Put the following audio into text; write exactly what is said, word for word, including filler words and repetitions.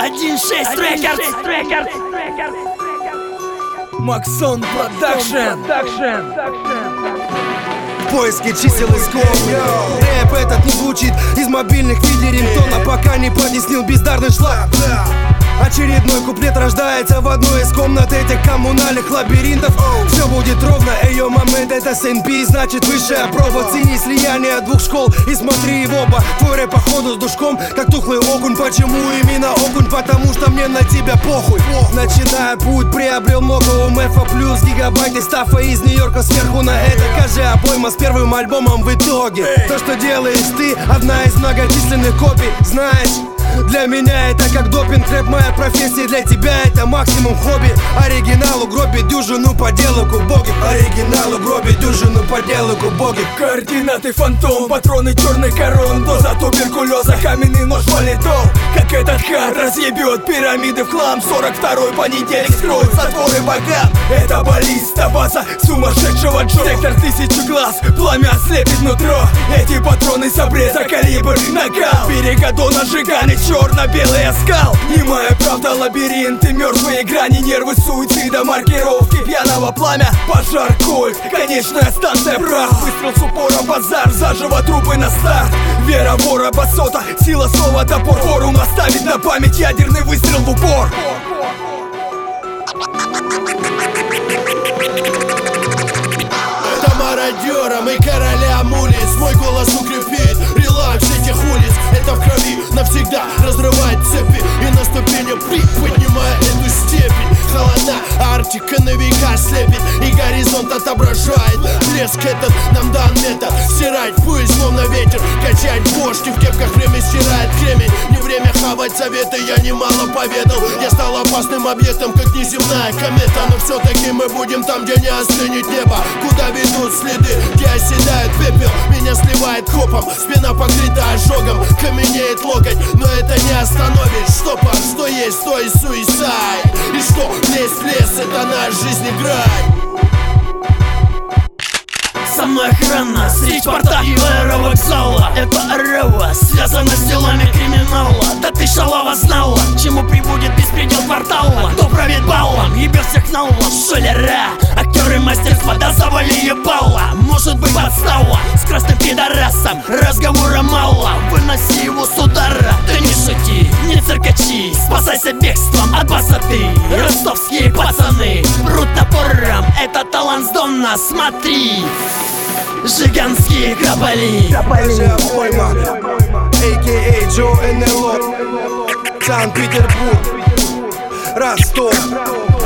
один шесть Рекордс. Максон Продакшн. В поиске чисел иском. Рэп этот не звучит из мобильных видеорингтона, пока не потеснил бездарный шлак. Очередной куплет рождается в одной из комнат этих коммунальных лабиринтов. Все будет ровно, эйо, момент, это эс эн пи, значит высшая проба. Цени слияние двух школ и смотри в оба. Твой рэп походу с душком, как тухлый окунь. Почему именно окунь? Потому что мне на тебя похуй. Начиная путь, приобрел много у эфа плюс гигабайты стафа из Нью-Йорка сверху на это. Каждый обойма с первым альбомом в итоге. То, что делаешь ты, одна из многочисленных копий. Знаешь, для меня это как допинг, рэп моя профессия, для тебя это максимум хобби. Оригиналу гробит дюжину поделок у боги. Оригиналу гробит дюжину поделок у боги. Координаты фантом, патроны черный корон, доза туберкулеза, каменный нож валидол. Как этот хат разъебет пирамиды в хлам. Сорок второй понедельник скроет затворы богам. Это баллиста, база сумасшедшего Джо. Сектор тысячи глаз, пламя ослепит нутро. Эти патроны с обреза, калибр, накал. Берега до нажигания, черно-белый оскал. Немая правда, лабиринты, мертвые грани, нервы суицида, маркировки пьяного пламя. Пожар, кольт, конечная станция, прах. Выстрел с упором, базар, заживо трупы на старт. Вера вора, басота, сила слова, топор. Форум оставить на память, ядерный выстрел в упор. Это мародерам и королям улиц мой голос укрепит релакс этих улиц. Это в крови навсегда разрывает цепи и на ступени пик, поднимая эту степень. Холода, Арктика на века слепит и горизонт отображает. Блеск этот нам дан метод стирать пыль, словно ветер, качать бошки в кепках, время стирает кремень. Не время хавать советы, я немало поведал. Я стал опасным объектом, как неземная комета. Но все-таки мы будем там, где не остынет небо, куда ведут следы, где оседает пепел. Меня сливает копом, спина покрыта ожогом, каменеет локоть, но это не остановит. Штопор, что есть, то и суицид. И что лезть в лес, это наш жизнь играй. Со мной охрана, средь порта и аэровокзала. Это арава, связана с делами криминала. Да ты шалава знала, чему прибудет беспредел квартала. Кто правит баллом, ебет всех на улов. Шулера, актеры мастерства, да завали ебала. Может быть подстава с красным пидорасом, разговора мало, выноси его с удара. Ты не шути, не циркачи, спасайся бегством от басоты. Ростовские пацаны прут топором, это талант с Дона, смотри. Жиганские кабали, Обойма, а ка а Джо эн эл о, Санкт-Петербург, Ростов.